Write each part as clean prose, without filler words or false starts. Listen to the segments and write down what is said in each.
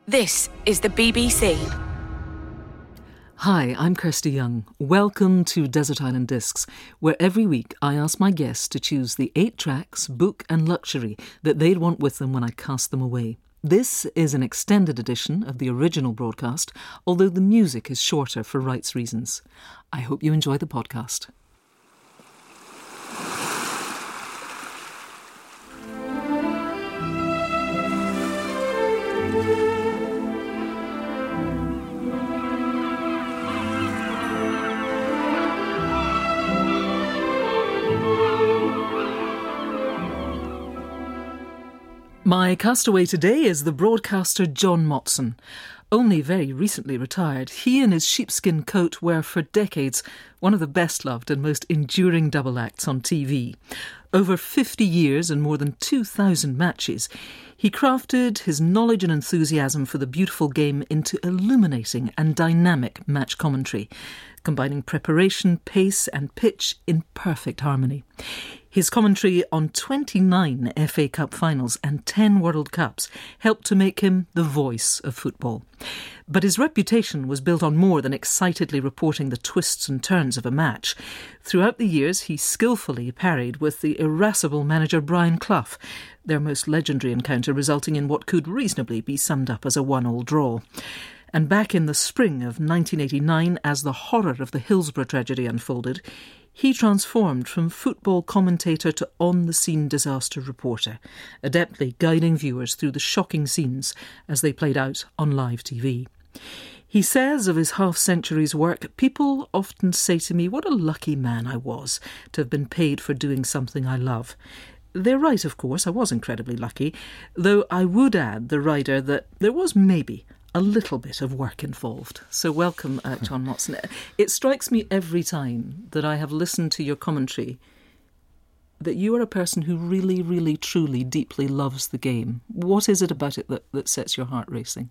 This is the BBC. Hi, I'm Kirsty Young. Welcome to Desert Island Discs, where every week I ask my guests to choose the 8 tracks, book and luxury that they'd want with them when I cast them away. This is an extended edition of the original broadcast, although the music is shorter for rights reasons. I hope you enjoy the podcast. My castaway today is the broadcaster John Motson. Only very recently retired, he and his sheepskin coat were for decades one of the best loved and most enduring double acts on TV. Over 50 years and more than 2,000 matches, he crafted his knowledge and enthusiasm for the beautiful game into illuminating and dynamic match commentary, combining preparation, pace and pitch in perfect harmony. His commentary on 29 FA Cup finals and 10 World Cups helped to make him the voice of football. But his reputation was built on more than excitedly reporting the twists and turns of a match. Throughout the years, he skillfully parried with the irascible manager Brian Clough, their most legendary encounter resulting in what could reasonably be summed up as a 1-1 draw. And back in the spring of 1989, as the horror of the Hillsborough tragedy unfolded, he transformed from football commentator to on-the-scene disaster reporter, adeptly guiding viewers through the shocking scenes as they played out on live TV. He says of his half-century's work, "People often say to me, what a lucky man I was to have been paid for doing something I love." They're right, of course, I was incredibly lucky, though I would add, the writer, that there was maybe a little bit of work involved. So welcome, John Motson. It strikes me every time that I have listened to your commentary that you are a person who really, really, truly, deeply loves the game. What is it about it that sets your heart racing?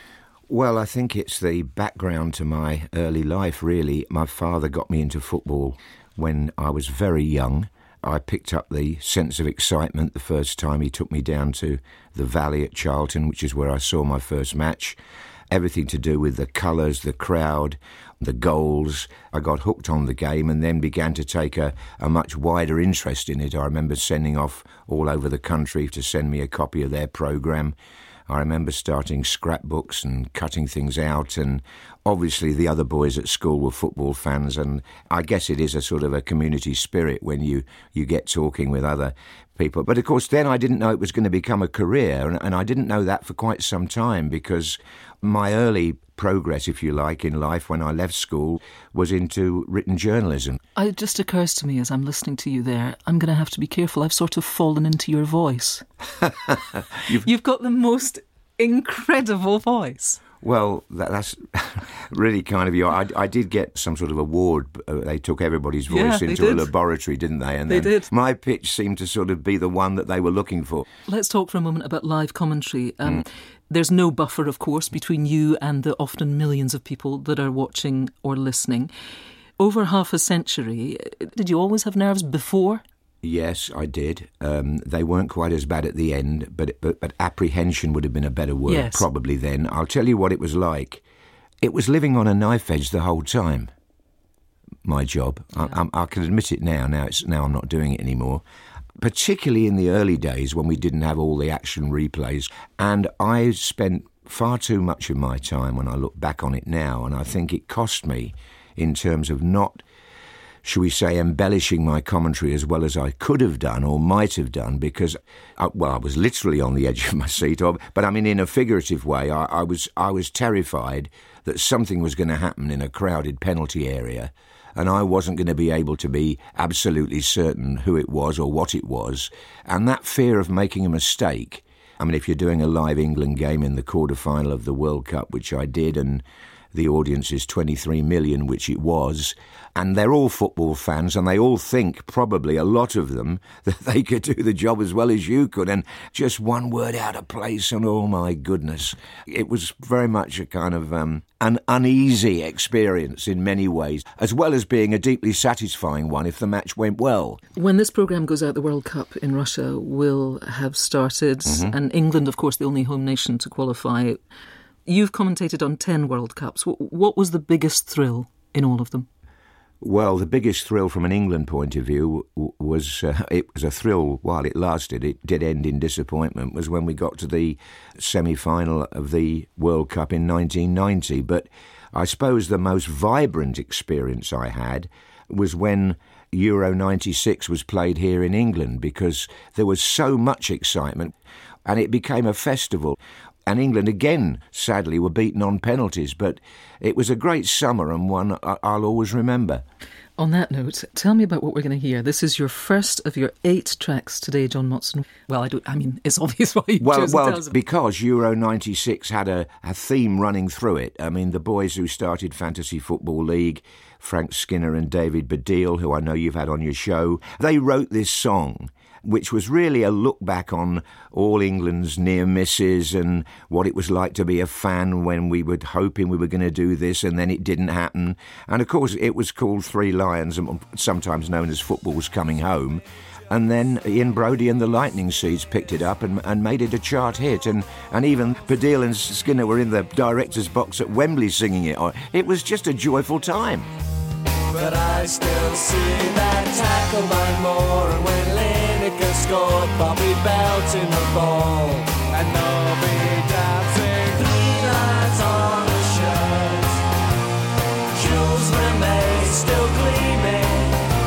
Well, I think it's the background to my early life, really. My father got me into football when I was very young. I picked up the sense of excitement the first time he took me down to the Valley at Charlton, which is where I saw my first match. Everything to do with the colours, the crowd, the goals. I got hooked on the game and then began to take a much wider interest in it. I remember sending off all over the country to send me a copy of their programme. I remember starting scrapbooks and cutting things out, and obviously the other boys at school were football fans, and I guess it is a sort of a community spirit when you get talking with other people. But of course then I didn't know it was going to become a career, and I didn't know that for quite some time, because my early progress, if you like, in life when I left school was into written journalism. It just occurs to me as I'm listening to you there, I'm going to have to be careful. I've sort of fallen into your voice. You've got the most incredible voice. Well, that's really kind of you. I did get some sort of award. They took everybody's voice into a laboratory, didn't they? And they did. My pitch seemed to sort of be the one that they were looking for. Let's talk for a moment about live commentary. There's no buffer, of course, between you and the often millions of people that are watching or listening. Over half a century, did you always have nerves before? Yes, I did. They weren't quite as bad at the end, but apprehension would have been a better word, probably then. I'll tell you what it was like. It was living on a knife edge the whole time, my job. Yeah. I can admit it now. Now I'm not doing it anymore. Particularly in the early days when we didn't have all the action replays. And I spent far too much of my time when I look back on it now, and I think it cost me in terms of not, shall we say, embellishing my commentary as well as I could have done or might have done, because, I was literally on the edge of my seat. But I mean, in a figurative way, I was terrified that something was going to happen in a crowded penalty area, and I wasn't going to be able to be absolutely certain who it was or what it was. And that fear of making a mistake, I mean, if you're doing a live England game in the quarter-final of the World Cup, which I did, and the audience is 23 million, which it was, and they're all football fans, and they all think, probably a lot of them, that they could do the job as well as you could, and just one word out of place, and oh my goodness. It was very much a kind of an uneasy experience in many ways, as well as being a deeply satisfying one if the match went well. When this programme goes out, the World Cup in Russia will have started, and England, of course, the only home nation to qualify. You've commentated on 10 World Cups. What was the biggest thrill in all of them? Well, the biggest thrill from an England point of view was, it was a thrill while it lasted. It did end in disappointment, was when we got to the semi-final of the World Cup in 1990. But I suppose the most vibrant experience I had was when Euro 96 was played here in England, because there was so much excitement and it became a festival. And England, again, sadly, were beaten on penalties. But it was a great summer and one I'll always remember. On that note, tell me about what we're going to hear. This is your first of your 8 tracks today, John Motson. Well, it's obvious why you chose to tell us. Because Euro 96 had a theme running through it. I mean, the boys who started Fantasy Football League, Frank Skinner and David Baddiel, who I know you've had on your show, they wrote this song, which was really a look back on all England's near misses and what it was like to be a fan when we were hoping we were going to do this and then it didn't happen. And of course it was called Three Lions, sometimes known as Football's Coming Home. And then Ian Brodie and the Lightning Seeds picked it up and made it a chart hit. And even Baddiel and Skinner were in the director's box at Wembley singing it. It was just a joyful time. But I still see that tackle by Moore, and when Lineker scored, Bobby belting the ball, and Nobby dancing 3 lines on the shirt. Jules Rimet still gleaming,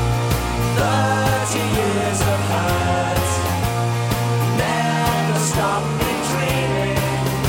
30 years of hurt, never stopped me dreaming.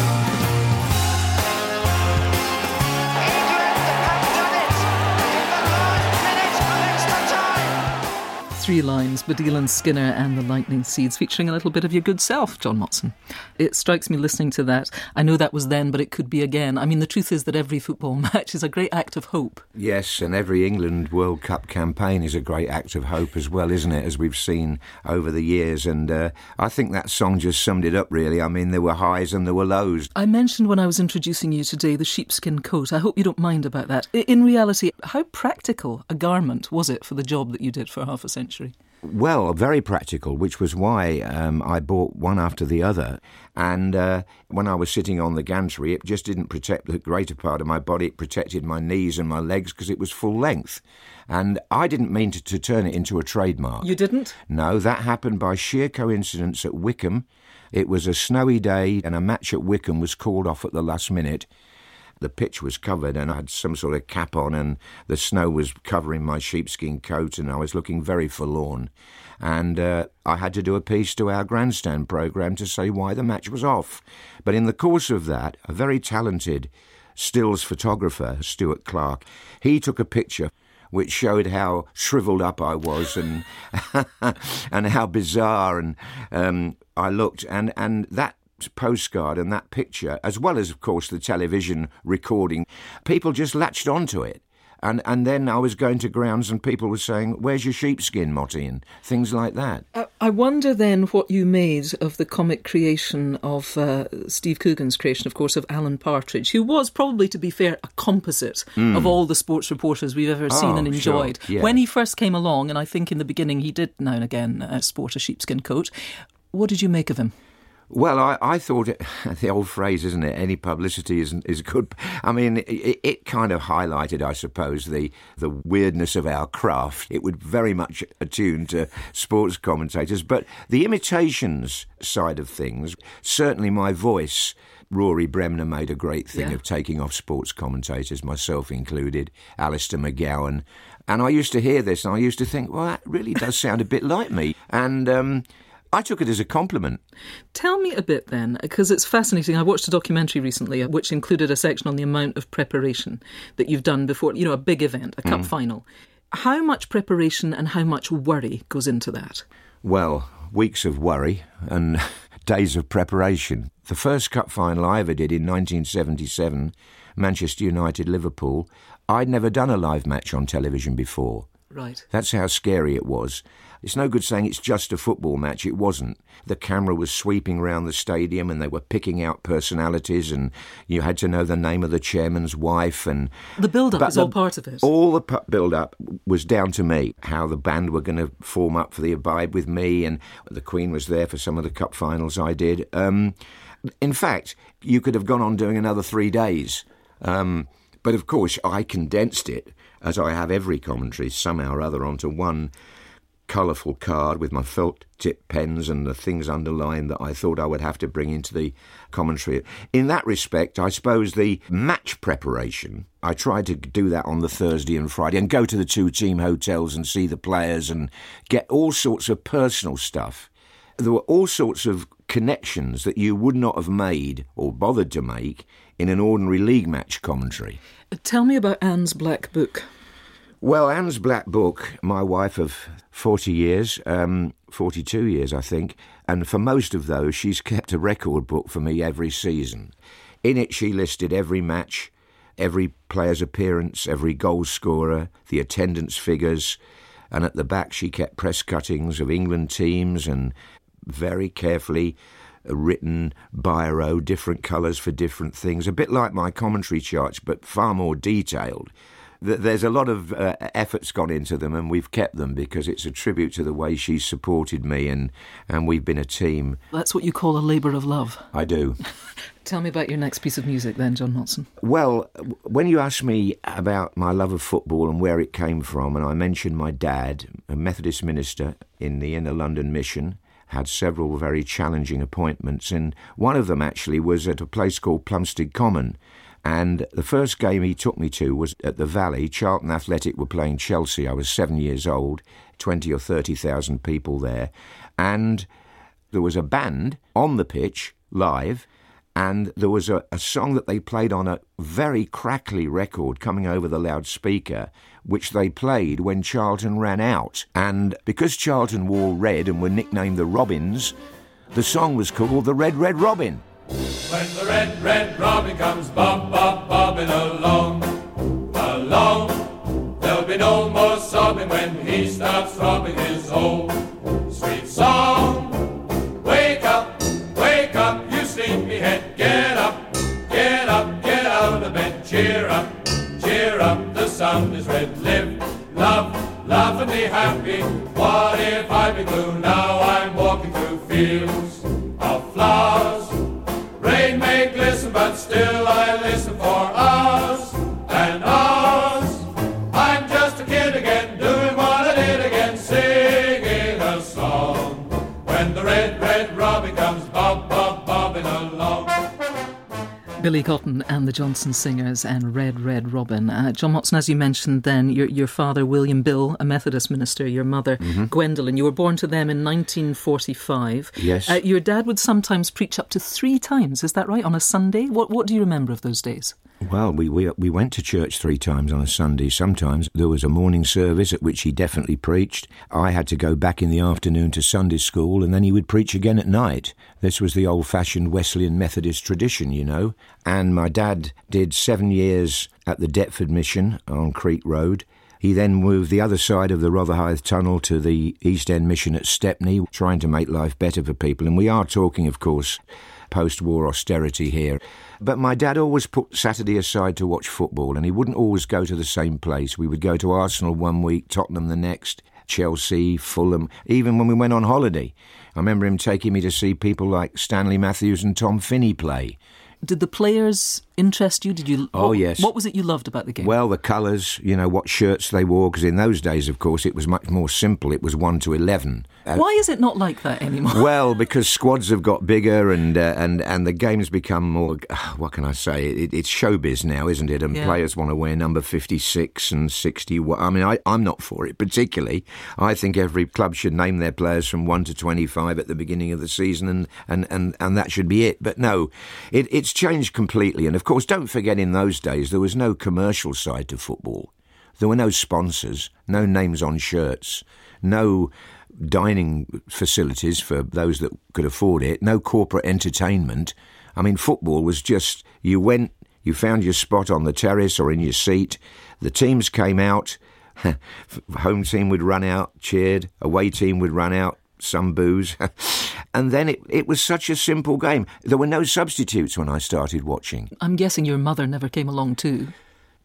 Three Lines, Baddiel and Skinner and the Lightning Seeds, featuring a little bit of your good self, John Motson. It strikes me listening to that. I know that was then, but it could be again. I mean, the truth is that every football match is a great act of hope. Yes, and every England World Cup campaign is a great act of hope as well, isn't it, as we've seen over the years. And I think that song just summed it up, really. I mean, there were highs and there were lows. I mentioned when I was introducing you today the sheepskin coat. I hope you don't mind about that. In reality, how practical a garment was it for the job that you did for half a century? Well, very practical, which was why I bought one after the other. And when I was sitting on the gantry, it just didn't protect the greater part of my body. It protected my knees and my legs because it was full length. And I didn't mean to turn it into a trademark. You didn't? No, that happened by sheer coincidence at Wycombe. It was a snowy day and a match at Wycombe was called off at the last minute. The pitch was covered and I had some sort of cap on and the snow was covering my sheepskin coat and I was looking very forlorn. And I had to do a piece to our grandstand programme to say why the match was off. But in the course of that, a very talented stills photographer, Stuart Clark, he took a picture which showed how shriveled up I was and and how bizarre and I looked. And that postcard and that picture, as well as, of course, the television recording, people just latched onto it. And then I was going to grounds and people were saying, "Where's your sheepskin, Motty?" and things like that. I wonder then what you made of the comic creation of Steve Coogan's creation, of course, of Alan Partridge, who was probably, to be fair, a composite of all the sports reporters we've ever seen and enjoyed. Sure, yeah. When he first came along, and I think in the beginning he did now and again sport a sheepskin coat, what did you make of him? Well, I thought the old phrase, isn't it? Any publicity is good. I mean, it kind of highlighted, I suppose, the weirdness of our craft. It would very much attune to sports commentators. But the imitations side of things, certainly my voice, Rory Bremner made a great thing of taking off sports commentators, myself included, Alistair McGowan. And I used to hear this and I used to think, well, that really does sound a bit like me. And I took it as a compliment. Tell me a bit then, because it's fascinating. I watched a documentary recently which included a section on the amount of preparation that you've done before, a big event, a cup final. How much preparation and how much worry goes into that? Well, weeks of worry and days of preparation. The first cup final I ever did in 1977, Manchester United-Liverpool, I'd never done a live match on television before. Right. That's how scary it was. It's no good saying it's just a football match. It wasn't. The camera was sweeping around the stadium and they were picking out personalities and you had to know the name of the chairman's wife. And the build-up is all part of it. All the build-up was down to me, how the band were going to form up for the Abide with me, and the Queen was there for some of the cup finals I did. In fact, you could have gone on doing another 3 days. But of course, I condensed it, as I have every commentary, somehow or other, onto one colourful card with my felt-tip pens and the things underlined that I thought I would have to bring into the commentary. In that respect, I suppose the match preparation, I tried to do that on the Thursday and Friday and go to the 2-team hotels and see the players and get all sorts of personal stuff. There were all sorts of connections that you would not have made or bothered to make in an ordinary league match commentary. Tell me about Anne's Black Book. Well, Anne's Black Book, my wife of 40 years, 42 years, I think, and for most of those, she's kept a record book for me every season. In it, she listed every match, every player's appearance, every goal scorer, the attendance figures, and at the back she kept press cuttings of England teams and very carefully written biro, different colours for different things, a bit like my commentary charts, but far more detailed. There's a lot of effort's gone into them, and we've kept them because it's a tribute to the way she's supported me, and we've been a team. That's what you call a labour of love. I do. Tell me about your next piece of music then, John Motson. Well, when you asked me about my love of football and where it came from, and I mentioned my dad, a Methodist minister in the Inner London Mission, had several very challenging appointments, and one of them actually was at a place called Plumstead Common. And the first game he took me to was at the Valley. Charlton Athletic were playing Chelsea. I was 7 years old, 20 or 30,000 people there. And there was a band on the pitch, live, and there was a song that they played on a very crackly record coming over the loudspeaker, which they played when Charlton ran out. And because Charlton wore red and were nicknamed the Robins, the song was called The Red, Red Robin. When the red, red robin comes bobbing along, along, there'll be no more sobbing when he starts throbbing his old sweet song. Wake up, you sleepyhead, get up, get up, get out of bed, cheer up, the sun is red, live, love, laugh and be happy. What if I be blue? Now I'm walking through fields of flowers. Rain may glisten, but still I listen for hours and hours. I'm just a kid again, doing what I did again, singing a song. When the red, red robin comes bobbing along. Billy Cotton and the Johnson Singers and Red, Red Robin. John Motson, as you mentioned then, your father, William Bill, a Methodist minister, your mother, Gwendolyn, you were born to them in 1945. Yes. Your dad would sometimes preach up to 3 times, is that right, on a Sunday? What do you remember of those days? Well, we went to church 3 times on a Sunday. Sometimes there was a morning service at which he definitely preached. I had to go back in the afternoon to Sunday school, and then he would preach again at night. This was the old-fashioned Wesleyan Methodist tradition, you know. And my dad did 7 years at the Deptford Mission on Creek Road. He then moved the other side of the Rotherhithe Tunnel to the East End Mission at Stepney, trying to make life better for people. And we are talking, of course, post-war austerity here. But my dad always put Saturday aside to watch football, and he wouldn't always go to the same place. We would go to Arsenal one week, Tottenham the next, Chelsea, Fulham, even when we went on holiday. I remember him taking me to see people like Stanley Matthews and Tom Finney play. Did the players interest you? Yes. What was it you loved about the game? Well, the colours, what shirts they wore, because in those days, of course, it was much more simple. It was 1 to 11. Why is it not like that anymore? Well, because squads have got bigger and the game's become more, what can I say, it's showbiz now, isn't it? And players want to wear number 56 and 61. I mean, I'm not for it particularly. I think every club should name their players from 1 to 25 at the beginning of the season and that should be it. But no, it's changed completely. And of course, don't forget, in those days, there was no commercial side to football. There were no sponsors, no names on shirts, no dining facilities for those that could afford it, no corporate entertainment. I mean, football was just, you went, you found your spot on the terrace or in your seat, the teams came out, home team would run out, cheered, away team would run out, some booze. And then it was such a simple game. There were no substitutes when I started watching. I'm guessing your mother never came along too.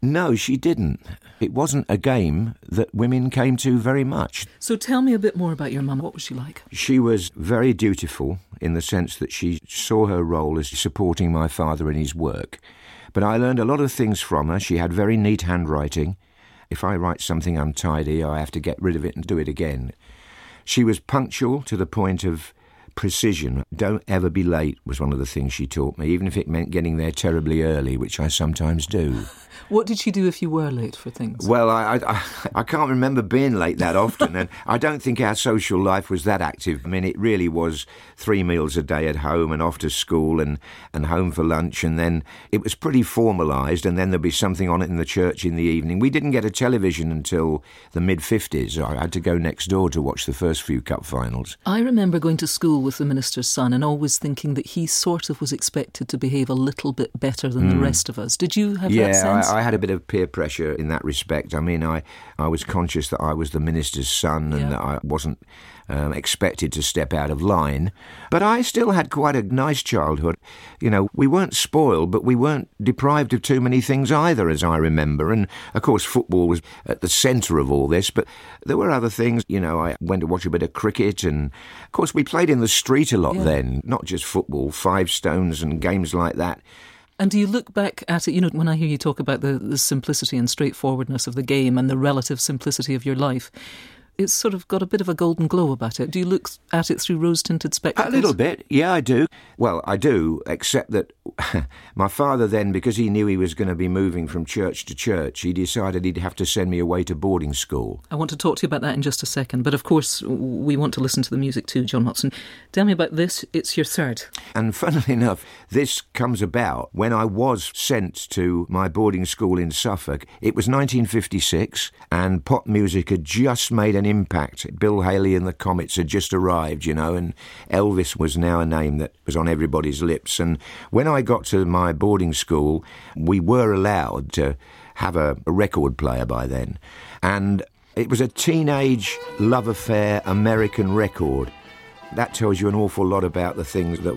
No, she didn't. It wasn't a game that women came to very much. So tell me a bit more about your mum. What was she like? She was very dutiful in the sense that she saw her role as supporting my father in his work. But I learned a lot of things from her. She had very neat handwriting. If I write something untidy, I have to get rid of it and do it again. She was punctual to the point of precision. Don't ever be late was one of the things she taught me, even if it meant getting there terribly early, which I sometimes do. What did she do if you were late for things? Well, I can't remember being late that often, and I don't think our social life was that active. I mean, it really was 3 meals a day at home and off to school and home for lunch, and then it was pretty formalised, and then there'd be something on it in the church in the evening. We didn't get a television until the mid-50s. I had to go next door to watch the first few cup finals. I remember going to school with the minister's son and always thinking that he sort of was expected to behave a little bit better than the rest of us. Did you have that sense? I had a bit of peer pressure in that respect. I mean, I was conscious that I was the minister's son and that I wasn't expected to step out of line. But I still had quite a nice childhood. You know, we weren't spoiled, but we weren't deprived of too many things either, as I remember. And, of course, football was at the centre of all this, but there were other things. You know, I went to watch a bit of cricket, and, of course, we played in the street a lot then, not just football, 5 stones and games like that. And do you look back at it, you know, when I hear you talk about the simplicity and straightforwardness of the game and the relative simplicity of your life, it's sort of got a bit of a golden glow about it. Do you look at it through rose-tinted spectacles? A little bit, yeah, I do. Well, I do, except that my father then, because he knew he was going to be moving from church to church, he decided he'd have to send me away to boarding school. I want to talk to you about that in just a second, but of course we want to listen to the music too, John Motson. Tell me about this. It's your third. And funnily enough, this comes about when I was sent to my boarding school in Suffolk. It was 1956, and pop music had just made an impact. Bill Haley and the Comets had just arrived, you know, and Elvis was now a name that was on everybody's lips. And when I got to my boarding school, we were allowed to have a record player by then. And it was a teenage love affair American record. That tells you an awful lot about the things that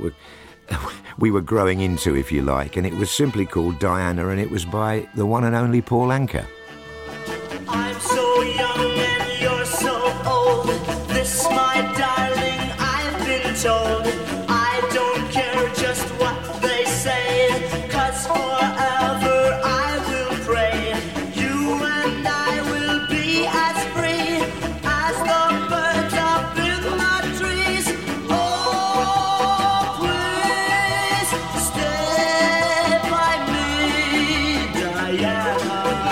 we were growing into, if you like. And it was simply called Diana, and it was by the one and only Paul Anka. I'm so young and you're so old. This, my darling, I've been told. I don't care just what they say, 'cause forever I will pray. You and I will be as free as the birds up in the trees. Oh, please stay by me, Diana.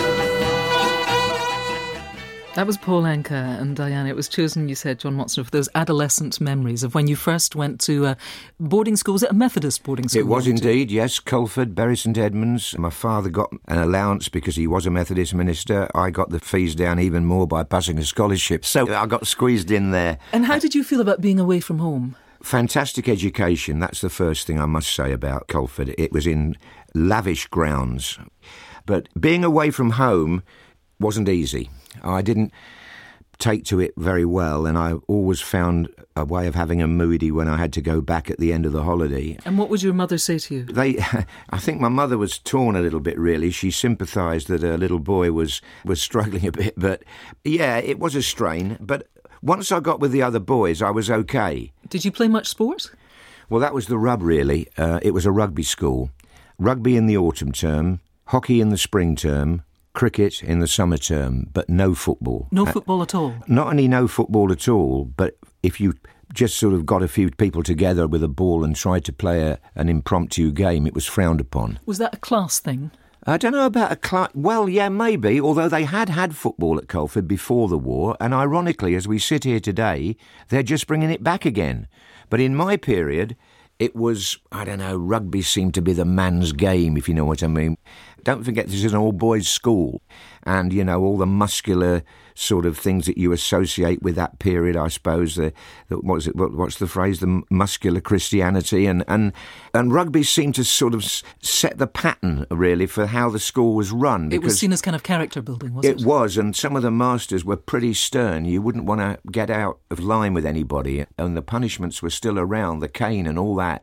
That was Paul Anka and Diana. It was chosen, you said, John Motson, for those adolescent memories of when you first went to boarding school. Was it a Methodist boarding school? It was indeed, yes. Culford, Bury St Edmunds. My father got an allowance because he was a Methodist minister. I got the fees down even more by passing a scholarship. So I got squeezed in there. And how did you feel about being away from home? Fantastic education. That's the first thing I must say about Culford. It was in lavish grounds. But being away from home wasn't easy. I didn't take to it very well, and I always found a way of having a moody when I had to go back at the end of the holiday. And what would your mother say to you? I think my mother was torn a little bit, really. She sympathised that her little boy was struggling a bit, but yeah, it was a strain. But once I got with the other boys, I was okay. Did you play much sport? Well, that was the rub, really. It was a rugby school. Rugby in the autumn term, hockey in the spring term, cricket in the summer term, but no football. No football at all? Not only no football at all, but if you just sort of got a few people together with a ball and tried to play an impromptu game, it was frowned upon. Was that a class thing? I don't know about a class. Well, yeah, maybe, although they had football at Culford before the war, and ironically, as we sit here today, they're just bringing it back again. But in my period, it was, I don't know, rugby seemed to be the man's game, if you know what I mean. Don't forget, this is an all-boys school, and, you know, all the muscular sort of things that you associate with that period, I suppose. What's the phrase? The muscular Christianity, and rugby seemed to sort of set the pattern, really, for how the school was run. It was seen as kind of character building, wasn't it? It was, and some of the masters were pretty stern. You wouldn't want to get out of line with anybody, and the punishments were still around, the cane and all that.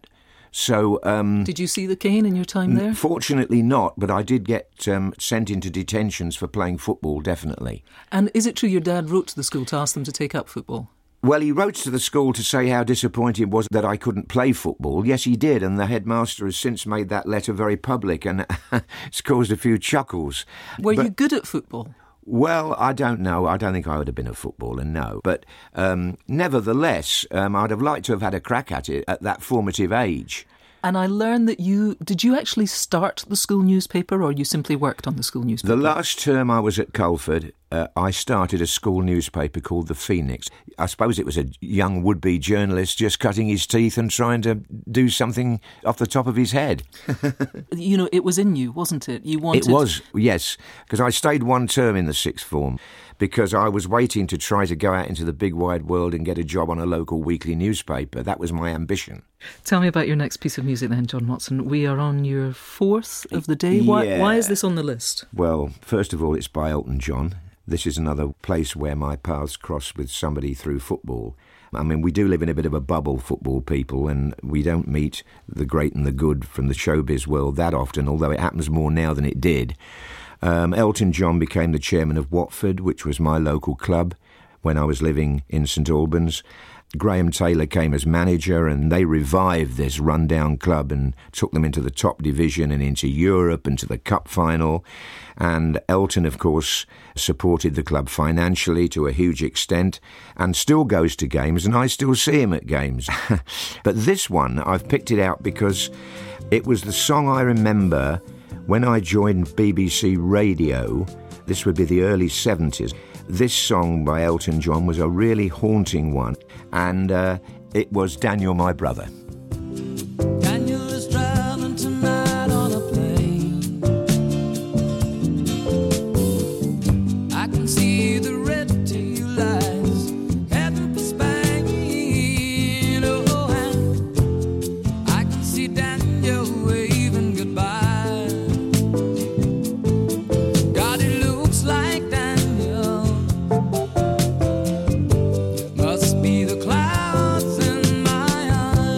So, did you see the cane in your time there? Fortunately not, but I did get sent into detentions for playing football, definitely. And is it true your dad wrote to the school to ask them to take up football? Well, he wrote to the school to say how disappointed he was that I couldn't play football. Yes, he did, and the headmaster has since made that letter very public, and it's caused a few chuckles. Were you good at football? Well, I don't know. I don't think I would have been a footballer, no. But nevertheless, I'd have liked to have had a crack at it at that formative age. And I learned that did you actually start the school newspaper, or you simply worked on the school newspaper? The last term I was at Culford, I started a school newspaper called The Phoenix. I suppose it was a young would-be journalist just cutting his teeth and trying to do something off the top of his head. You know, it was in you, wasn't it? You wanted... It was, yes, because I stayed one term in the sixth form because I was waiting to try to go out into the big wide world and get a job on a local weekly newspaper. That was my ambition. Tell me about your next piece of music then, John Motson. We are on your fourth of the day. Yeah. Why is this on the list? Well, first of all, it's by Elton John. This is another place where my paths cross with somebody through football. I mean, we do live in a bit of a bubble, football people, and we don't meet the great and the good from the showbiz world that often, although it happens more now than it did. Elton John became the chairman of Watford, which was my local club, when I was living in St Albans. Graham Taylor came as manager, and they revived this rundown club and took them into the top division and into Europe and to the cup final. And Elton, of course, supported the club financially to a huge extent and still goes to games, and I still see him at games. But this one, I've picked it out because it was the song I remember when I joined BBC Radio. This would be the early 70s. This song by Elton John was a really haunting one, and it was Daniel, My Brother. Daniel is traveling tonight on a plane. I can see the red tail lights heading for Spain. Oh, and I can see Daniel waving goodbye. God, it looks like Daniel. Must be the clouds in my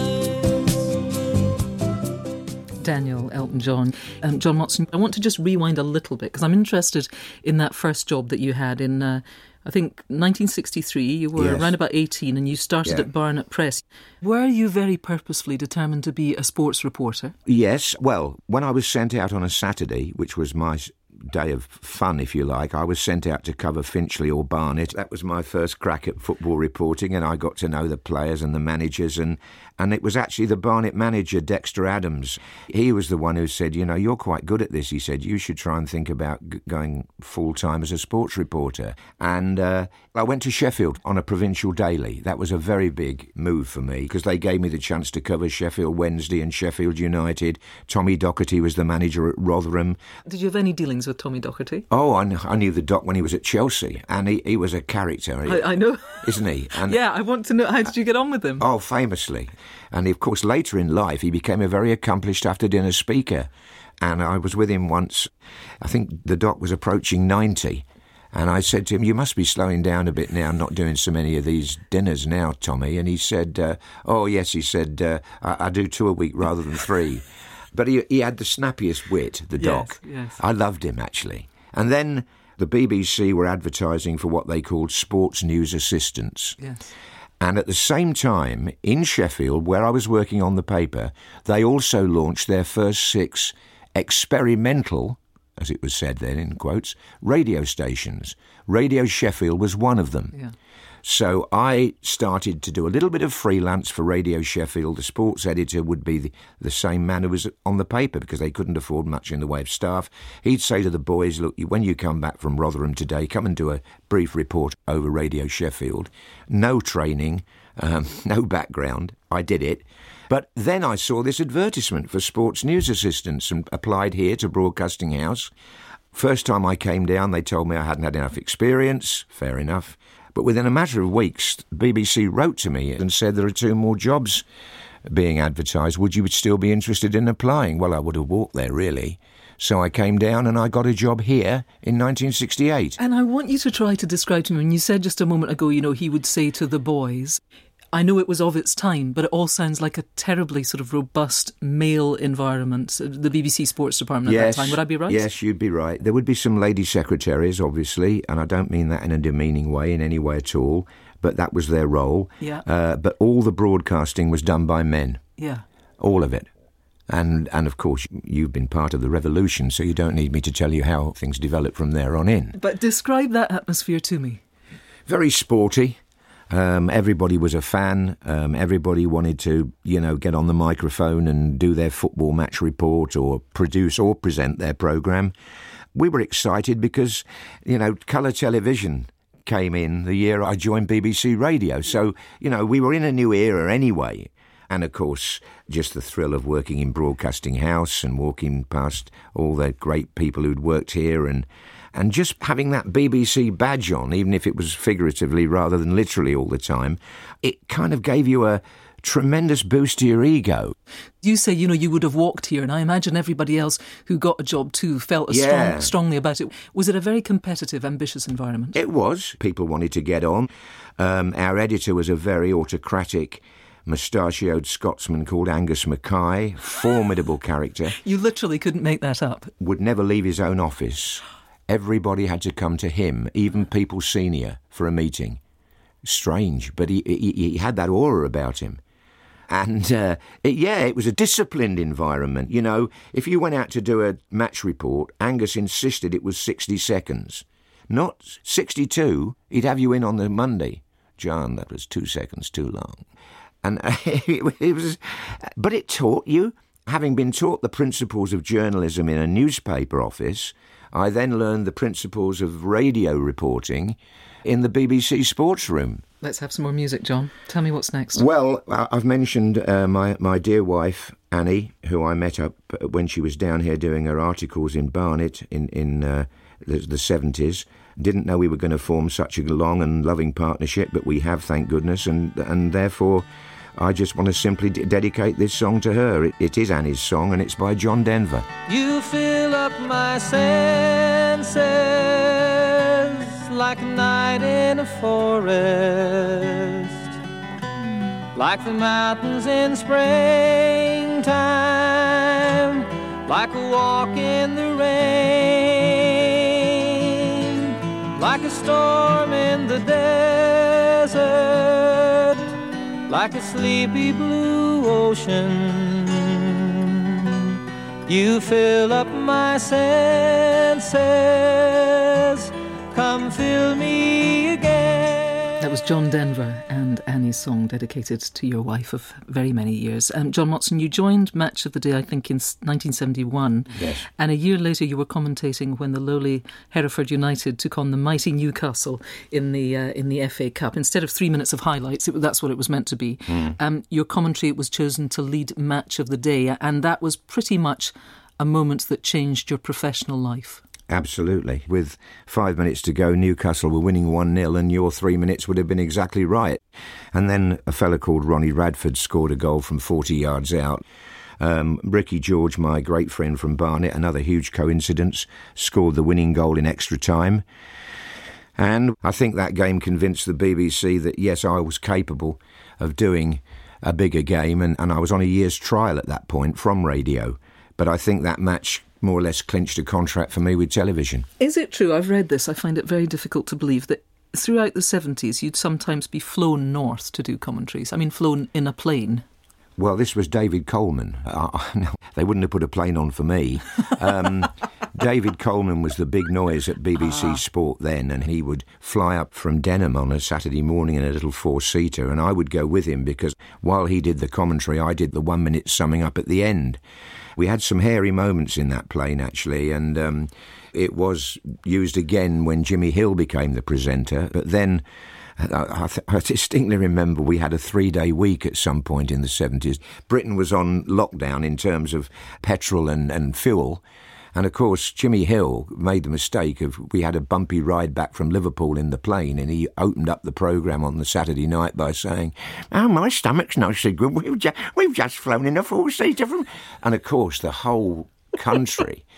eyes. Daniel, Elton John. John Motson, I want to just rewind a little bit because I'm interested in that first job that you had in, I think, 1963. You were around about 18 and you started at Barnet Press. Were you very purposefully determined to be a sports reporter? Yes. Well, when I was sent out on a Saturday, which was my day of fun, if you like, I was sent out to cover Finchley or Barnet. That was my first crack at football reporting, and I got to know the players and the managers, and it was actually the Barnet manager, Dexter Adams. He was the one who said, you know, you're quite good at this. He said, you should try and think about going full-time as a sports reporter. And I went to Sheffield on a provincial daily. That was a very big move for me because they gave me the chance to cover Sheffield Wednesday and Sheffield United. Tommy Docherty was the manager at Rotherham. Did you have any dealings with Tommy Docherty? Oh, I knew the Doc when he was at Chelsea, and he was a character. I know. Isn't he? And yeah, I want to know, how did you get on with him? Oh, famously. And of course, later in life, he became a very accomplished after-dinner speaker. And I was with him once. I think the Doc was approaching 90. And I said to him, you must be slowing down a bit now, not doing so many of these dinners now, Tommy. And he said, oh, yes, he said, I do 2 a week rather than 3. But he had the snappiest wit, the Doc. Yes. I loved him, actually. And then the BBC were advertising for what they called sports news assistants. Yes. And at the same time, in Sheffield, where I was working on the paper, they also launched their first 6 experimental, as it was said then in quotes, radio stations. Radio Sheffield was one of them. Yeah. So I started to do a little bit of freelance for Radio Sheffield. The sports editor would be the same man who was on the paper because they couldn't afford much in the way of staff. He'd say to the boys, look, when you come back from Rotherham today, come and do a brief report over Radio Sheffield. No training, no background. I did it. But then I saw this advertisement for sports news assistants and applied here to Broadcasting House. First time I came down, they told me I hadn't had enough experience. Fair enough. But within a matter of weeks, BBC wrote to me and said there are 2 more jobs being advertised. Would you still be interested in applying? Well, I would have walked there, really. So I came down and I got a job here in 1968. And I want you to try to describe to me, when you said just a moment ago, you know, he would say to the boys, I know it was of its time, but it all sounds like a terribly sort of robust male environment, the BBC Sports Department at that time. Would I be right? Yes, you'd be right. There would be some lady secretaries, obviously, and I don't mean that in a demeaning way in any way at all, but that was their role. Yeah. But all the broadcasting was done by men. Yeah. All of it. And of course, you've been part of the revolution, so you don't need me to tell you how things developed from there on in. But describe that atmosphere to me. Very sporty. Everybody was a fan. Everybody wanted to, get on the microphone and do their football match report or produce or present their programme. We were excited because, colour television came in the year I joined BBC Radio. So, we were in a new era anyway. And, of course, just the thrill of working in Broadcasting House and walking past all the great people who'd worked here and just having that BBC badge on, even if it was figuratively rather than literally all the time, it kind of gave you a tremendous boost to your ego. You say, you would have walked here, and I imagine everybody else who got a job too felt strongly about it. Was it a very competitive, ambitious environment? It was. People wanted to get on. Our editor was a very autocratic, mustachioed Scotsman called Angus Mackay, formidable character. You literally couldn't make that up. Would never leave his own office. Everybody had to come to him, even people senior, for a meeting. Strange, but he had that aura about him. And, it was a disciplined environment. If you went out to do a match report, Angus insisted it was 60 seconds. Not 62, he'd have you in on the Monday. John, that was 2 seconds too long. And but it taught you, having been taught the principles of journalism in a newspaper office, I then learned the principles of radio reporting in the BBC Sports Room. Let's have some more music, John. Tell me what's next. Well, I've mentioned my dear wife, Annie, who I met up when she was down here doing her articles in Barnet in the 70s. Didn't know we were going to form such a long and loving partnership, but we have, thank goodness, and therefore I just want to simply dedicate this song to her. It is Annie's song, and it's by John Denver. You fill up my senses like a night in a forest, like the mountains in springtime, like a walk in the rain, like a storm in the desert, like a sleepy blue ocean. You fill up my senses, come fill me again. That was John Denver and Annie's song dedicated to your wife of very many years. John Motson, you joined Match of the Day, I think, in 1971. Yes. And a year later you were commentating when the lowly Hereford United took on the mighty Newcastle in the FA Cup. Instead of 3 minutes of highlights, that's what it was meant to be. Your commentary was chosen to lead Match of the Day, and that was pretty much a moment that changed your professional life. Absolutely. With 5 minutes to go, Newcastle were winning 1-0 and your 3 minutes would have been exactly right. And then a fella called Ronnie Radford scored a goal from 40 yards out. Ricky George, my great friend from Barnet, another huge coincidence, scored the winning goal in extra time. And I think that game convinced the BBC that, yes, I was capable of doing a bigger game, and I was on a year's trial at that point from radio. But I think that match more or less clinched a contract for me with television. Is it true? I've read this. I find it very difficult to believe that throughout the 70s you'd sometimes be flown north to do commentaries. I mean, flown in a plane. Well, this was David Coleman. They wouldn't have put a plane on for me. David Coleman was the big noise at BBC Sport then, and he would fly up from Denham on a Saturday morning in a little four-seater, and I would go with him because while he did the commentary, I did the 1 minute summing up at the end. We had some hairy moments in that plane, actually, and it was used again when Jimmy Hill became the presenter. But then I distinctly remember we had a 3-day week at some point in the 70s. Britain was on lockdown in terms of petrol and fuel. And, of course, Jimmy Hill made the mistake of we had a bumpy ride back from Liverpool in the plane, and he opened up the programme on the Saturday night by saying, "Oh, my stomach's not so good. We've just flown in a four-seater from..." And, of course, the whole country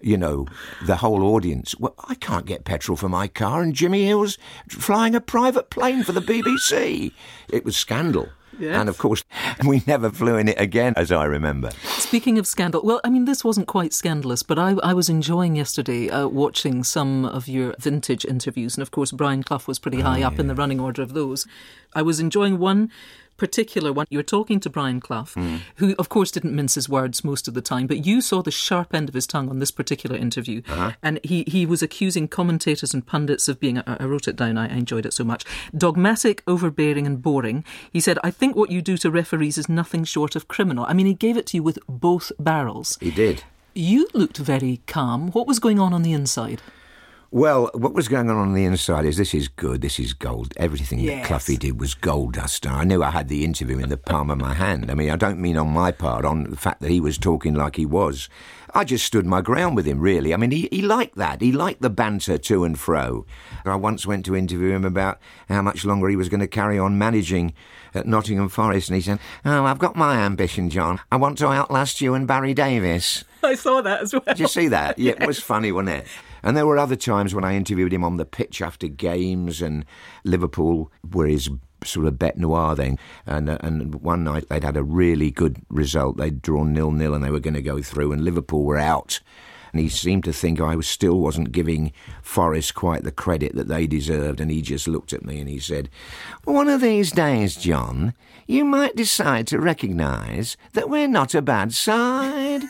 you know, the whole audience. Well, I can't get petrol for my car, and Jimmy Hill's flying a private plane for the BBC. It was scandal. Yes. And, of course, we never flew in it again, as I remember. Speaking of scandal, well, I mean, this wasn't quite scandalous, but I was enjoying yesterday watching some of your vintage interviews. And, of course, Brian Clough was pretty high up in the running order of those. I was enjoying one particular one. You were talking to Brian Clough, who, of course, didn't mince his words most of the time, but you saw the sharp end of his tongue on this particular interview. And he was accusing commentators and pundits of being, I wrote it down, I enjoyed it so much, dogmatic, overbearing and boring. He said, I think what you do to referees is nothing short of criminal. I mean, he gave it to you with both barrels. He did. You looked very calm. What was going on the inside? Well, what was going on the inside is this is good, this is gold. Everything that Cloughie did was gold dust. I knew I had the interview in the palm of my hand. I mean, I don't mean on my part, on the fact that he was talking like he was. I just stood my ground with him, really. I mean, he liked that. He liked the banter to and fro. I once went to interview him about how much longer he was going to carry on managing at Nottingham Forest, and he said, "Oh, I've got my ambition, John. I want to outlast you and Barry Davies." I saw that as well. Did you see that? Yeah, it was funny, wasn't it? And there were other times when I interviewed him on the pitch after games, and Liverpool were his sort of bête noire then. And one night they'd had a really good result. They'd drawn 0-0 and they were going to go through, and Liverpool were out. And he seemed to think I still wasn't giving Forest quite the credit that they deserved. And he just looked at me and he said, "One of these days, John, you might decide to recognise that we're not a bad side."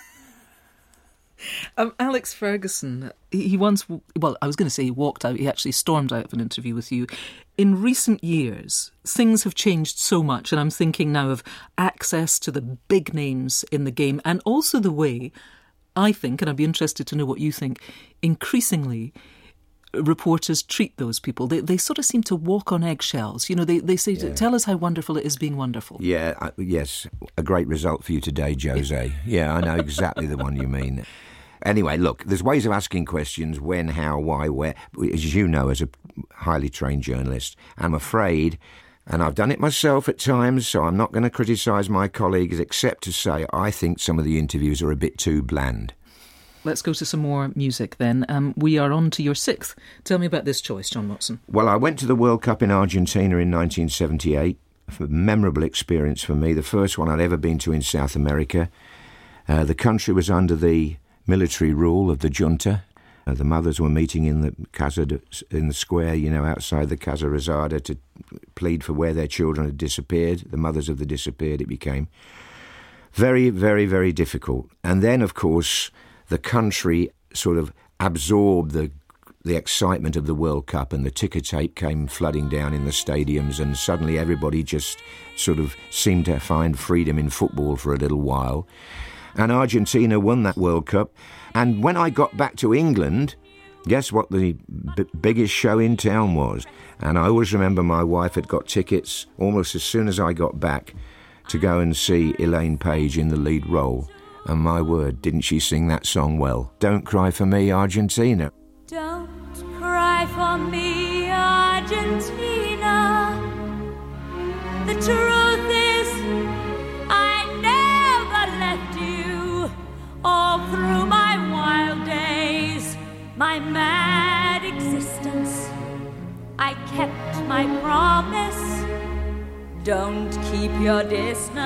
Alex Ferguson, he once, well, I was going to say he walked out, he actually stormed out of an interview with you. In recent years, things have changed so much, and I'm thinking now of access to the big names in the game, and also the way, I think, and I'd be interested to know what you think, increasingly reporters treat those people. They sort of seem to walk on eggshells. You know, they say, tell us how wonderful it is being wonderful. Yeah, yes, a great result for you today, Jose. Yeah, I know exactly the one you mean. Anyway, look, there's ways of asking questions: when, how, why, where. As you know, as a highly trained journalist, I'm afraid, and I've done it myself at times, so I'm not going to criticise my colleagues except to say I think some of the interviews are a bit too bland. Let's go to some more music then. We are on to your sixth. Tell me about this choice, John Watson. Well, I went to the World Cup in Argentina in 1978. A memorable experience for me, the first one I'd ever been to in South America. The country was under the military rule of the junta. The mothers were meeting in the Casa in the square, you know, outside the Casa Rosada to plead for where their children had disappeared. The mothers of the disappeared, it became very, very, very difficult. And then, of course, the country sort of absorbed the excitement of the World Cup, and the ticker tape came flooding down in the stadiums, and suddenly everybody just sort of seemed to find freedom in football for a little while. And Argentina won that World Cup. And when I got back to England, guess what the biggest show in town was? And I always remember my wife had got tickets almost as soon as I got back to go and see Elaine Paige in the lead role. And my word, didn't she sing that song well? Don't Cry for Me, Argentina. Don't cry for me, Argentina. The truth is, I never left you. All through my wild days, my mad existence, I kept my promise. Don't keep your distance.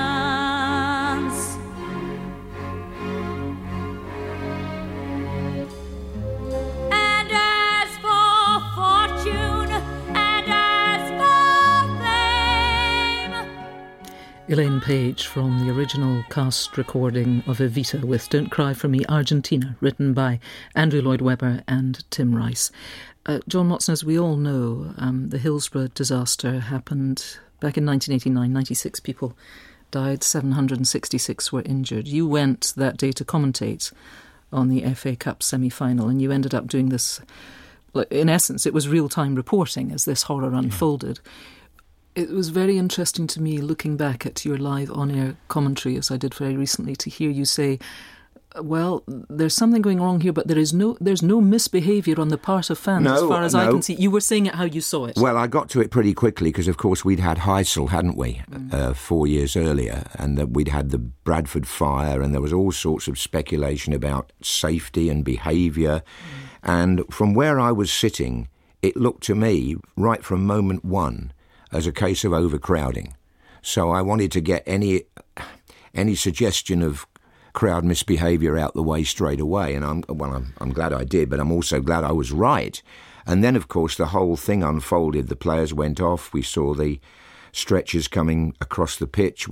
And as for fortune, and as for fame. Elaine Paige from the original cast recording of Evita with Don't Cry for Me, Argentina, written by Andrew Lloyd Webber and Tim Rice. John Watson, as we all know, the Hillsborough disaster happened back in 1989. 96 people died, 766 were injured. You went that day to commentate on the FA Cup semi-final, and you ended up doing this, in essence, it was real-time reporting as this horror unfolded. It was very interesting to me, looking back at your live on-air commentary, as I did very recently, to hear you say, Well, there's something going wrong here, but there's no misbehaviour on the part of fans as far as I can see. You were saying it how you saw it. Well, I got to it pretty quickly because, of course, we'd had Heysel, hadn't we, 4 years earlier, and that we'd had the Bradford fire, and there was all sorts of speculation about safety and behaviour. And from where I was sitting, it looked to me, right from moment one, as a case of overcrowding. So I wanted to get any suggestion of crowd misbehaviour out the way straight away, and I'm glad I did, but I'm also glad I was right. And then, of course, the whole thing unfolded. The players went off. We saw the stretchers coming across the pitch.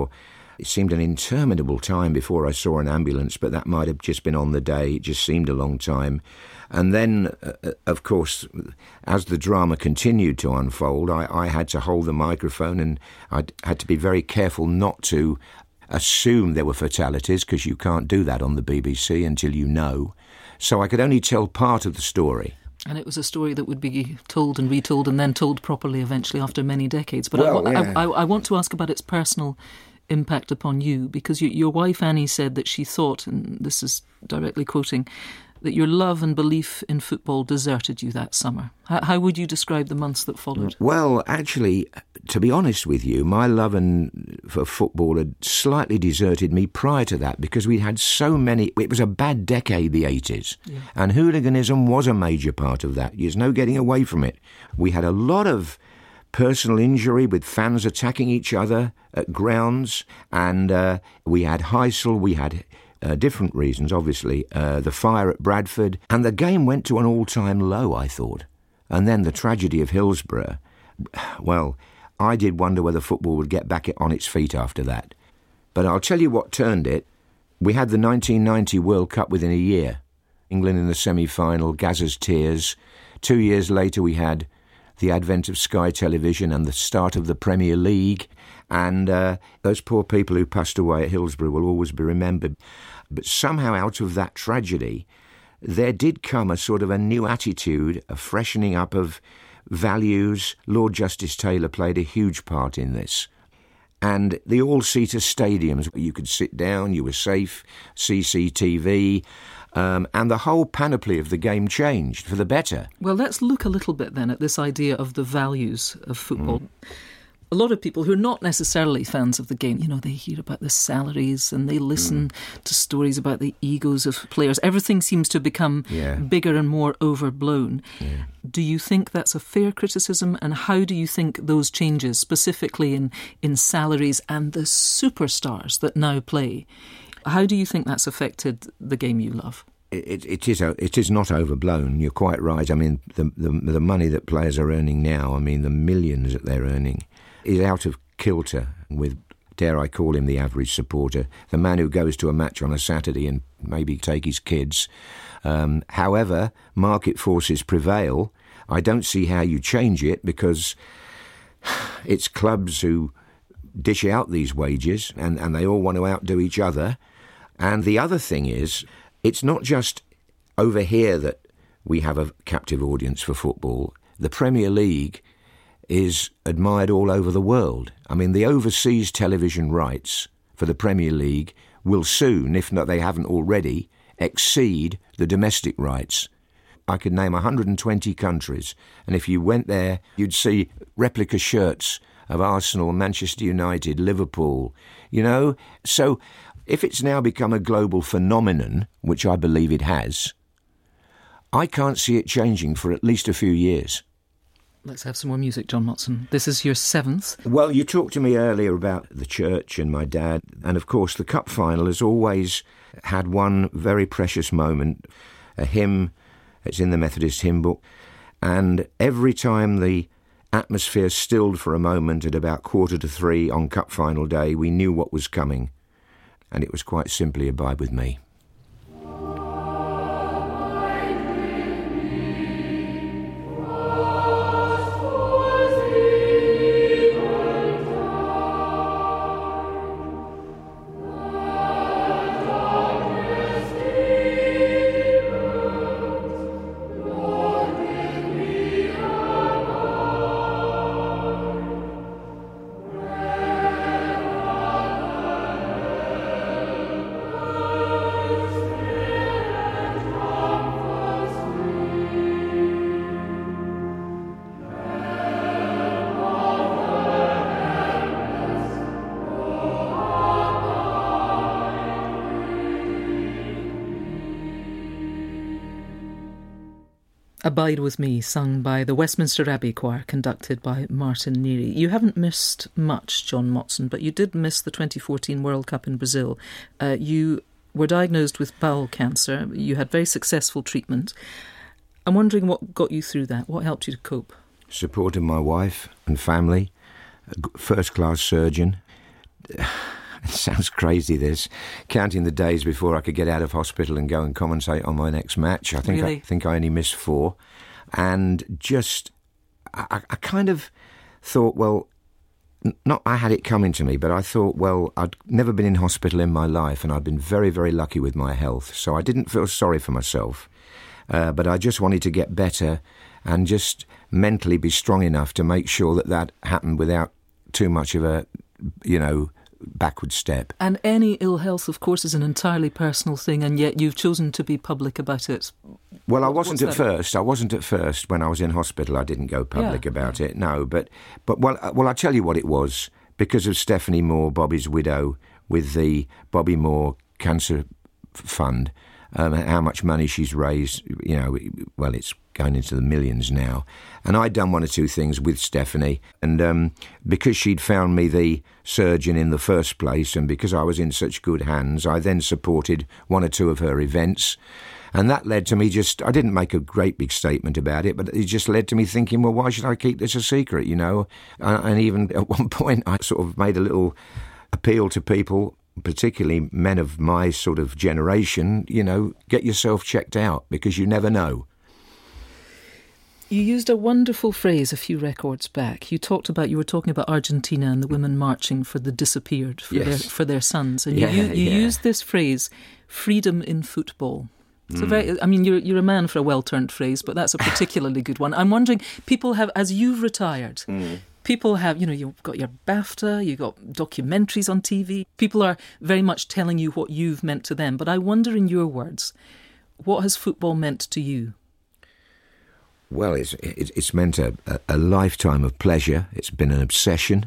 It seemed an interminable time before I saw an ambulance, but that might have just been on the day. It just seemed a long time. And then, of course, as the drama continued to unfold, I had to hold the microphone, and I had to be very careful not to assume there were fatalities, because you can't do that on the BBC until you know. So I could only tell part of the story. And it was a story that would be told and retold and then told properly eventually after many decades. But I want to ask about its personal impact upon you, because your wife Annie said that she thought, and this is directly quoting, that your love and belief in football deserted you that summer. How would you describe the months that followed? Well, actually, to be honest with you, my love for football had slightly deserted me prior to that, because we had so many. It was a bad decade, the 80s, and hooliganism was a major part of that. There's no getting away from it. We had a lot of personal injury with fans attacking each other at grounds, and we had Heysel, we had different reasons, obviously, the fire at Bradford, and the game went to an all-time low, I thought. And then the tragedy of Hillsborough. Well, I did wonder whether football would get back on its feet after that. But I'll tell you what turned it. We had the 1990 World Cup within a year. England in the semi-final, Gazza's tears. 2 years later we had the advent of Sky Television and the start of the Premier League. And those poor people who passed away at Hillsborough will always be remembered. But somehow out of that tragedy, there did come a sort of a new attitude, a freshening up of values. Lord Justice Taylor played a huge part in this. And the all-seater stadiums, you could sit down, you were safe, CCTV, and the whole panoply of the game changed for the better. Well, let's look a little bit then at this idea of the values of football. A lot of people who are not necessarily fans of the game, they hear about the salaries and they listen to stories about the egos of players. Everything seems to become bigger and more overblown. Yeah. Do you think that's a fair criticism? And how do you think those changes, specifically in salaries and the superstars that now play, how do you think that's affected the game you love? It is not overblown. You're quite right. I mean, the money that players are earning now, I mean, the millions that they're earning, is out of kilter with, dare I call him, the average supporter, the man who goes to a match on a Saturday and maybe take his kids. However, market forces prevail. I don't see how you change it, because it's clubs who dish out these wages and they all want to outdo each other. And the other thing is, it's not just over here that we have a captive audience for football. The Premier League is admired all over the world. I mean, the overseas television rights for the Premier League will soon, if not they haven't already, exceed the domestic rights. I could name 120 countries, and if you went there, you'd see replica shirts of Arsenal, Manchester United, Liverpool, So if it's now become a global phenomenon, which I believe it has, I can't see it changing for at least a few years. Let's have some more music, John Motson. This is your 7th. Well, you talked to me earlier about the church and my dad. And, of course, the cup final has always had one very precious moment, a hymn. It's in the Methodist hymn book. And every time the atmosphere stilled for a moment at about 2:45 on cup final day, we knew what was coming. And it was quite simply Abide With Me. Abide With Me, sung by the Westminster Abbey Choir, conducted by Martin Neary. You haven't missed much, John Motson, but you did miss the 2014 World Cup in Brazil. You were diagnosed with bowel cancer. You had very successful treatment. I'm wondering what got you through that. What helped you to cope? Support of my wife and family, a first-class surgeon. It sounds crazy, this. Counting the days before I could get out of hospital and go and commentate on my next match. I think I only missed 4. And just, I kind of thought, well, not I had it coming to me, but I thought, well, I'd never been in hospital in my life, and I'd been very, very lucky with my health. So I didn't feel sorry for myself. But I just wanted to get better and just mentally be strong enough to make sure that happened without too much of a, backward step. And any ill health, of course, is an entirely personal thing, and yet you've chosen to be public about it. Well, I wasn't at first. I wasn't at first. When I was in hospital, I didn't go public about it. No, but I'll tell you what it was. Because of Stephanie Moore, Bobby's widow, with the Bobby Moore Cancer Fund, how much money she's raised, it's going into the millions now. And I'd done one or two things with Stephanie, and because she'd found me the surgeon in the first place, and because I was in such good hands, I then supported one or two of her events. And that led to me I didn't make a great big statement about it, but it just led to me thinking, well, why should I keep this a secret, And even at one point, I sort of made a little appeal to people, particularly men of my sort of generation, get yourself checked out, because you never know. You used a wonderful phrase a few records back. You were talking about Argentina and the women marching for the disappeared, for their sons. And you used this phrase, freedom in football. It's you're a man for a well-turned phrase, but that's a particularly good one. I'm wondering, people have, as you've retired, people have, you've got your BAFTA, you've got documentaries on TV. People are very much telling you what you've meant to them. But I wonder, in your words, what has football meant to you? Well, it's meant a lifetime of pleasure. It's been an obsession.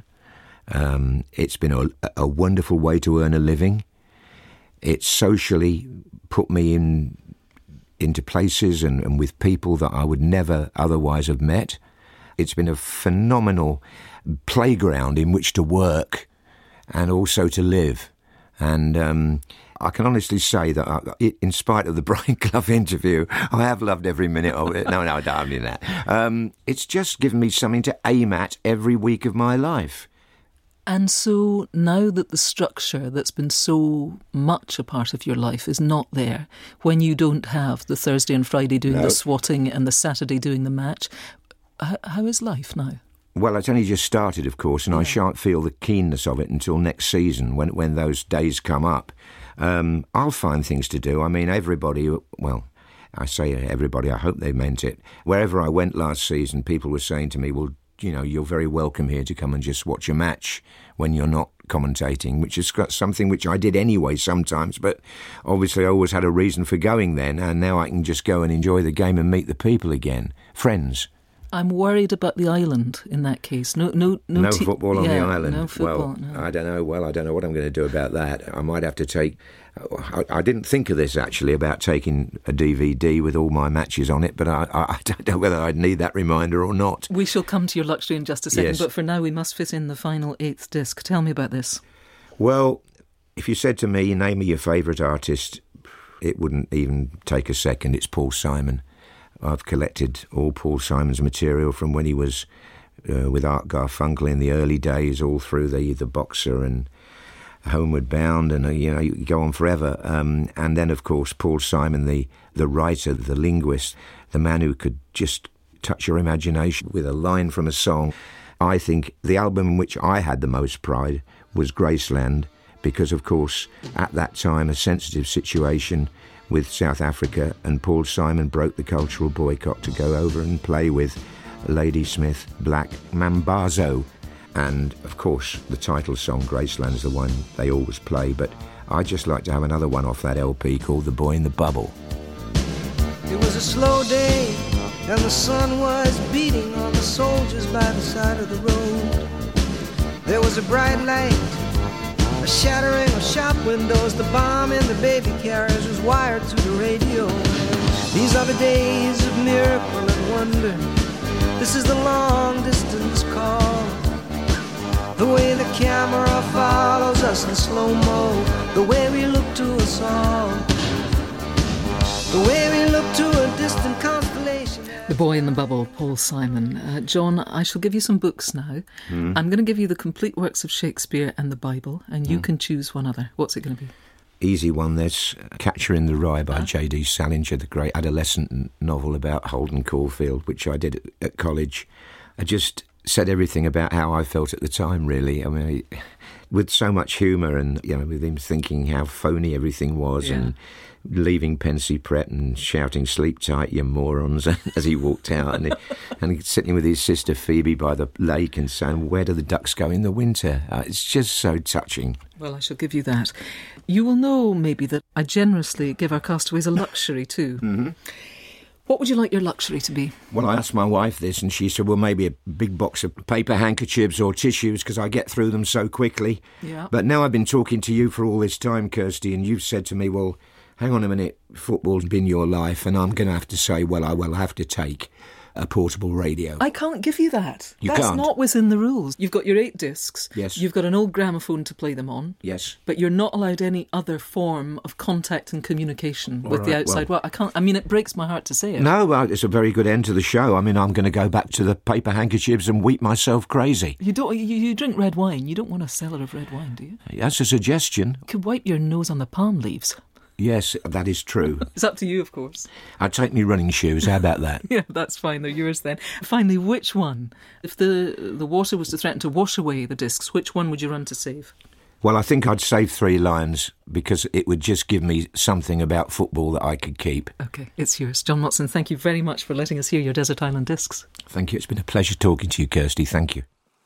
It's been a wonderful way to earn a living. It's socially put me into places and with people that I would never otherwise have met. It's been a phenomenal playground in which to work and also to live. And I can honestly say that in spite of the Brian Clough interview, I have loved every minute of it. No, I don't mean that. It's just given me something to aim at every week of my life. And so now that the structure that's been so much a part of your life is not there, when you don't have the Thursday and Friday doing the swatting and the Saturday doing the match, how is life now? Well, it's only just started, of course, and I shan't feel the keenness of it until next season when those days come up. I'll find things to do. I mean, everybody, well, I say everybody, I hope they meant it. Wherever I went last season, people were saying to me, well, you're very welcome here to come and just watch a match when you're not commentating, which is something which I did anyway sometimes, but obviously I always had a reason for going then, and now I can just go and enjoy the game and meet the people again, friends. I'm worried about the island in that case. No football on the island. No football, I don't know. Well, I don't know what I'm going to do about that. I might have to take... I didn't think of this, actually, about taking a DVD with all my matches on it, but I don't know whether I'd need that reminder or not. We shall come to your luxury in just a second, yes. But for now we must fit in the final 8th disc. Tell me about this. Well, if you said to me, name me your favourite artist, it wouldn't even take a second. It's Paul Simon. I've collected all Paul Simon's material from when he was with Art Garfunkel in the early days, all through the Boxer and Homeward Bound, and you go on forever. And then, of course, Paul Simon, the writer, the linguist, the man who could just touch your imagination with a line from a song. I think the album in which I had the most pride was Graceland, because, of course, at that time, a sensitive situation with South Africa, and Paul Simon broke the cultural boycott to go over and play with Ladysmith Black Mambazo. And, of course, the title song, Graceland's the one they always play, but I'd just like to have another one off that LP called The Boy in the Bubble. It was a slow day, and the sun was beating on the soldiers by the side of the road. There was a bright light, a shattering of shop windows. The bomb in the baby carriage was wired to the radio. These are the days of miracle and wonder. This is the long distance call. The way the camera follows us in slow-mo, the way we look to us all, the way we look to a distant constellation. The Boy in the Bubble, Paul Simon. John, I shall give you some books now. I'm going to give you the complete works of Shakespeare and the Bible, and you can choose one other. What's it going to be? Easy one. There's Catcher in the Rye by J.D. Salinger, the great adolescent novel about Holden Caulfield, which I did at college. I just said everything about how I felt at the time, really. I mean, with so much humour and, you know, with him thinking how phony everything was and leaving Pensy Pret and shouting, "Sleep tight, you morons," as he walked out, and sitting with his sister Phoebe by the lake and saying, "Where do the ducks go in the winter?" It's just so touching. Well, I shall give you that. You will know, maybe, that I generously give our castaways a luxury too. Mm-hmm. What would you like your luxury to be? Well, I asked my wife this, and she said, well, maybe a big box of paper handkerchiefs or tissues, because I get through them so quickly. Yeah. But now I've been talking to you for all this time, Kirsty, and you've said to me, well, hang on a minute, football's been your life, and I'm going to have to say, well, I will have to take a portable radio. I can't give you that. That's not within the rules. You've got your 8 discs. Yes. You've got an old gramophone to play them on. Yes. But you're not allowed any other form of contact and communication with the outside world. I can't. I mean, it breaks my heart to say it. No, well, it's a very good end to the show. I mean, I'm going to go back to the paper handkerchiefs and weep myself crazy. You don't. You drink red wine. You don't want a cellar of red wine, do you? That's a suggestion. You could wipe your nose on the palm leaves. Yes, that is true. It's up to you, of course. I'd take me running shoes. How about that? Yeah, that's fine. They're yours then. Finally, which one? If the water was to threaten to wash away the discs, which one would you run to save? Well, I think I'd save 3 Lions because it would just give me something about football that I could keep. OK, it's yours. John Motson, thank you very much for letting us hear your Desert Island Discs. Thank you. It's been a pleasure talking to you, Kirsty. Thank you.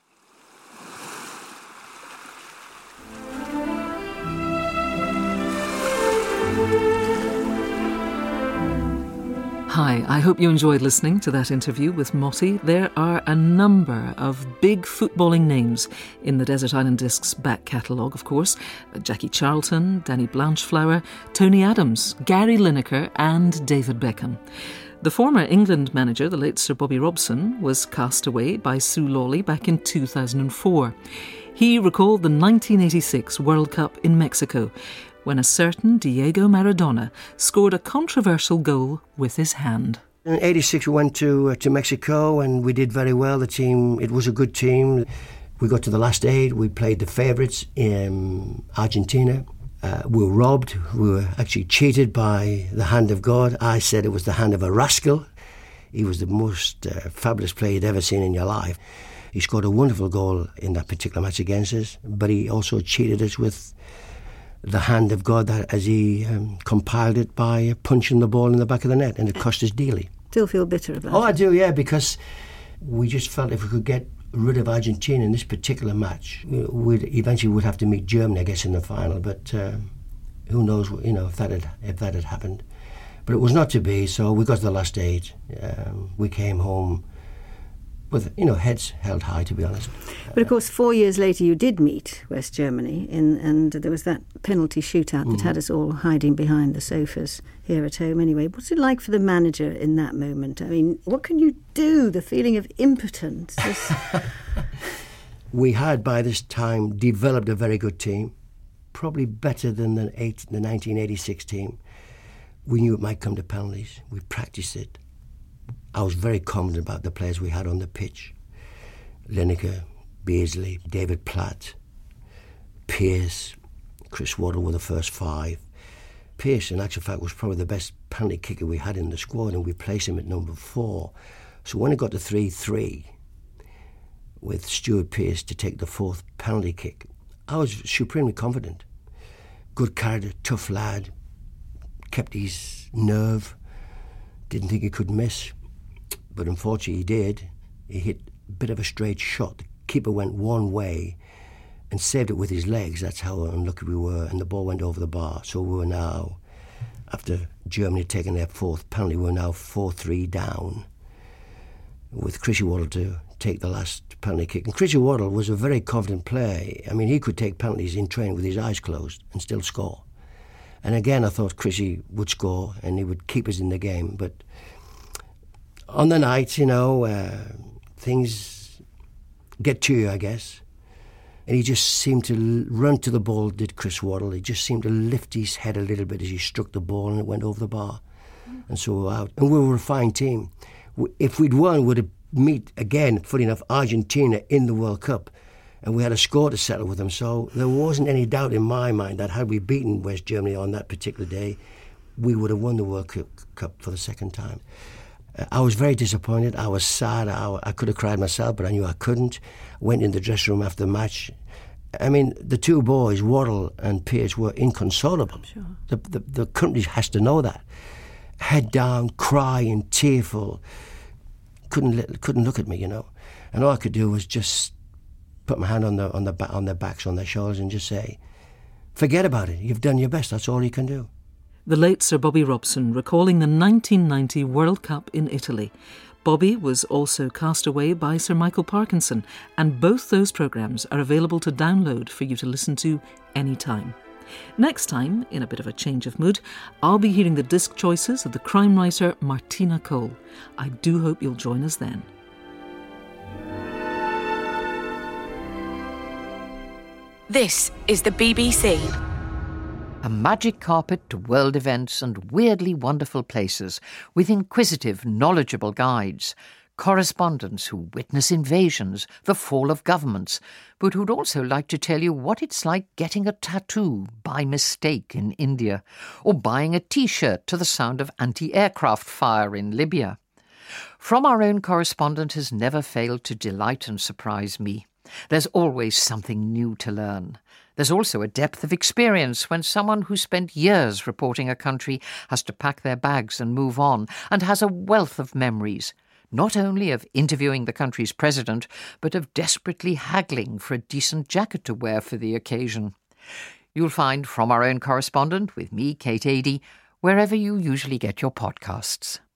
Hi, I hope you enjoyed listening to that interview with Motti. There are a number of big footballing names in the Desert Island Discs back catalogue, of course. Jackie Charlton, Danny Blanchflower, Tony Adams, Gary Lineker and David Beckham. The former England manager, the late Sir Bobby Robson, was cast away by Sue Lawley back in 2004. He recalled the 1986 World Cup in Mexico, when a certain Diego Maradona scored a controversial goal with his hand. In '86 we went to Mexico and we did very well. The team, it was a good team. We got to the last 8. We played the favourites in Argentina. We were robbed. We were actually cheated by the hand of God. I said it was the hand of a rascal. He was the most fabulous player you'd ever seen in your life. He scored a wonderful goal in that particular match against us, but he also cheated us with the hand of God, that as he compiled it by punching the ball in the back of the net, and it cost us dearly. Still feel bitter about it? Oh, I do, yeah, because we just felt if we could get rid of Argentina in this particular match, we'd eventually have to meet Germany, I guess, in the final. But who knows, you know, if that had happened. But it was not to be. So we got to the last 8. We came home with, you know, heads held high, to be honest. But of course, 4 years later, you did meet West Germany, and there was that penalty shootout that had us all hiding behind the sofas here at home. Anyway, what's it like for the manager in that moment? I mean, what can you do? The feeling of impotence. We had by this time developed a very good team, probably better than the 1986 team. We knew it might come to penalties. We practiced it. I was very confident about the players we had on the pitch. Lineker, Beardsley, David Platt, Pearce, Chris Waddle were the first 5. Pearce, in actual fact, was probably the best penalty kicker we had in the squad, and we placed him at number 4. So when it got to 3-3, with Stuart Pearce to take the 4th penalty kick, I was supremely confident. Good character, tough lad, kept his nerve, didn't think he could miss. But unfortunately he did. He hit a bit of a straight shot. The keeper went one way and saved it with his legs. That's how unlucky we were. And the ball went over the bar. So we were now, after Germany had taken their 4th penalty, we were now 4-3 down with Chrissy Waddle to take the last penalty kick. And Chrissy Waddle was a very confident player. I mean, he could take penalties in training with his eyes closed and still score. And again, I thought Chrissy would score and he would keep us in the game. But On the night, things get to you, I guess. And he just seemed to run to the ball, did Chris Waddle. He just seemed to lift his head a little bit as he struck the ball and it went over the bar. And so we were out. And we were a fine team. If we'd won, we'd have meet again, funny enough, Argentina in the World Cup. And we had a score to settle with them. So there wasn't any doubt in my mind that had we beaten West Germany on that particular day, we would have won the World Cup for the second time. I was very disappointed. I was sad. I could have cried myself, but I knew I couldn't. Went in the dressing room after the match. I mean, the two boys, Waddle and Pearce, were inconsolable. Sure. The country has to know that. Head down, crying, tearful. Couldn't look at me, And all I could do was just put my hand on their backs, on their shoulders, and just say, "Forget about it. You've done your best. That's all you can do." The late Sir Bobby Robson recalling the 1990 World Cup in Italy. Bobby was also cast away by Sir Michael Parkinson, and both those programmes are available to download for you to listen to anytime. Next time, in a bit of a change of mood, I'll be hearing the disc choices of the crime writer Martina Cole. I do hope you'll join us then. This is the BBC. A magic carpet to world events and weirdly wonderful places, with inquisitive, knowledgeable guides, correspondents who witness invasions, the fall of governments, but who'd also like to tell you what it's like getting a tattoo by mistake in India, or buying a T-shirt to the sound of anti-aircraft fire in Libya. From Our Own Correspondent has never failed to delight and surprise me. There's always something new to learn. There's also a depth of experience when someone who spent years reporting a country has to pack their bags and move on, and has a wealth of memories, not only of interviewing the country's president, but of desperately haggling for a decent jacket to wear for the occasion. You'll find From Our Own Correspondent with me, Kate Adie, wherever you usually get your podcasts.